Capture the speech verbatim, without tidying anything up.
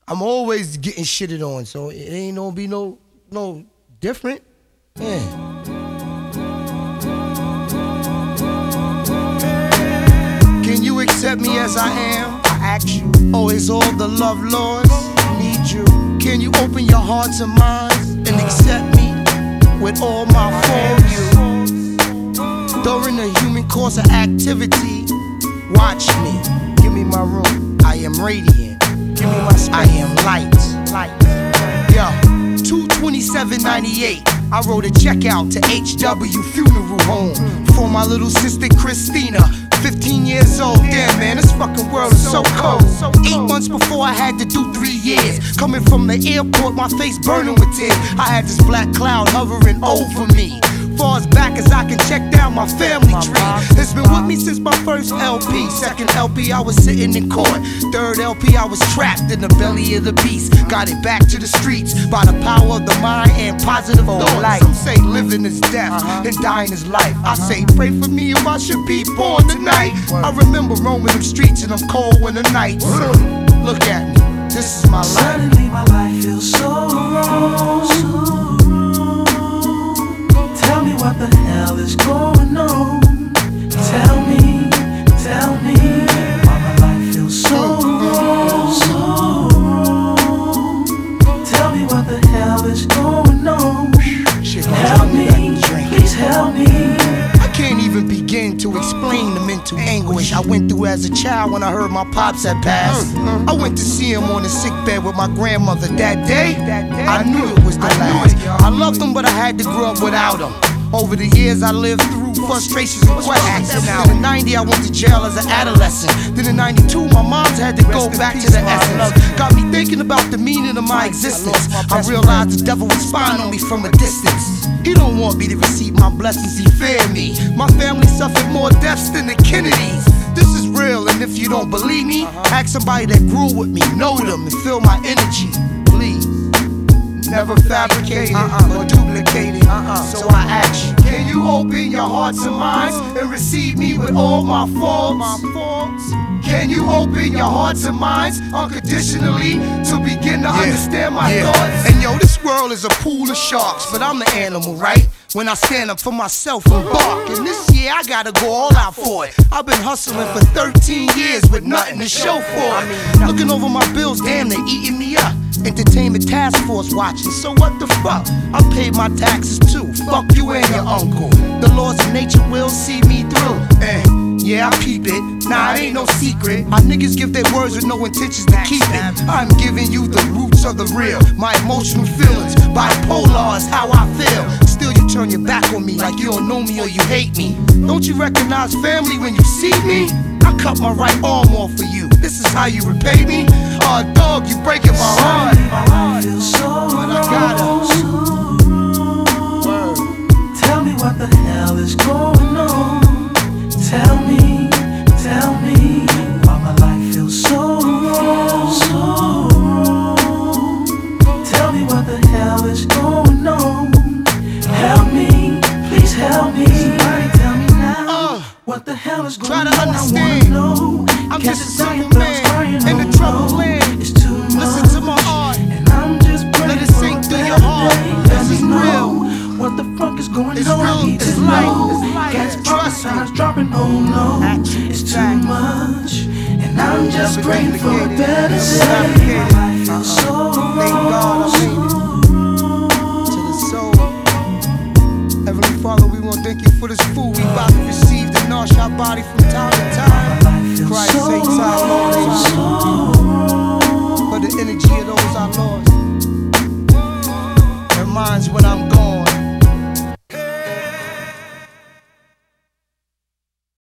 I'm always getting shitted on, so it ain't gonna be no no different. Yeah. Can you accept me as I am? I ask you. Oh, is all the love lost? Need you. Can you open your hearts and minds and accept me with all my faults? During the human course of activity, watch me. Give me my room. I am radiant. Give me my space. I am light. Light. Yo, two twenty-seven ninety-eight. I wrote a check out to H W Funeral Home for my little sister Christina, fifteen years old. Damn, man, this fucking world is so cold. Eight months before I had to do three years. Coming from the airport, my face burning with tears. I had this black cloud hovering over me. Far as back as I can check down my family tree. It's been with me since my first L P. Second L P, I was sitting in court. Third L P, I was trapped in the belly of the beast. Got it back to the streets by the power of the mind and positive thoughts. Some say living is death and dying is life. I say pray for me if I should be born tonight. I remember roaming the streets and I'm cold when the nights. Look at me, this is my life. Suddenly my life feels so wrong. Tell me what the hell is going on. Tell me, tell me why my life feels so wrong, so wrong. Tell me what the hell is going on. Help me, please help me. I can't even begin to explain the mental anguish I went through as a child when I heard my pops had passed. I went to see him on the sick bed with my grandmother. That day, I knew it was the last. I loved him, but I had to grow up without him. Over the years I lived through frustrations and questions. In the nineties I went to jail as an adolescent. Then in ninety-two my mom's had to go back to the essence. Got me thinking about the meaning of my existence. I realized the devil was spying on me from a distance. He don't want me to receive my blessings, he feared me. My family suffered more deaths than the Kennedys. This is real, and if you don't believe me, ask somebody that grew with me, know them, and feel my energy. Please, never fabricated uh-uh. or duplicated. Uh-uh. So I ask you, can you open your hearts and minds and receive me with all my faults? Can you open your hearts and minds unconditionally to begin to yeah. understand my yeah. thoughts? And yo, this world is a pool of sharks, but I'm the animal, right? When I stand up for myself and bark. And this year I gotta go all out for it. I've been hustling for thirteen years with nothing to show for it. Looking over my bills, damn, they eating me up. Entertainment task force watching, so what the fuck? I paid my taxes too, fuck you and your uncle. The laws of nature will see me through. And yeah, I peep it, nah, it ain't no secret. My niggas give their words with no intentions to keep it. I'm giving you the roots of the real. My emotional feelings, bipolar is how I feel. Still you turn your back on me like you don't know me or you hate me. Don't you recognize family when you see me? I cut my right arm off for you. This is how you repay me? Oh, dog, you breaking my heart. My life feels so but I gotta. Word. Tell me what the hell is going on. Tell me, tell me why my life feels so wrong, so wrong. Tell me what the hell is going on. Help me, please help me. Somebody tell me now uh, what the hell is going on. Try to understand. I wanna know. I'm just a simple man in the troubled land. It's too much. Listen to my heart, and I'm just praying. Let it sink through your heart. This is real. What the fuck is going it's on? Real. I need it's to light. know. It's light. Gas Trust prices dropping, oh no. Action. It's too Fact. much, and I'm just Never praying for a better Never day. fabricated. My life feels so wrong. Thank God I made it to the soul. Heavenly Father, we want to thank you for this food we about to receive to nourish our body from time to time. Christ so sakes our Lord, so for the energy of those our Lords. Their minds when I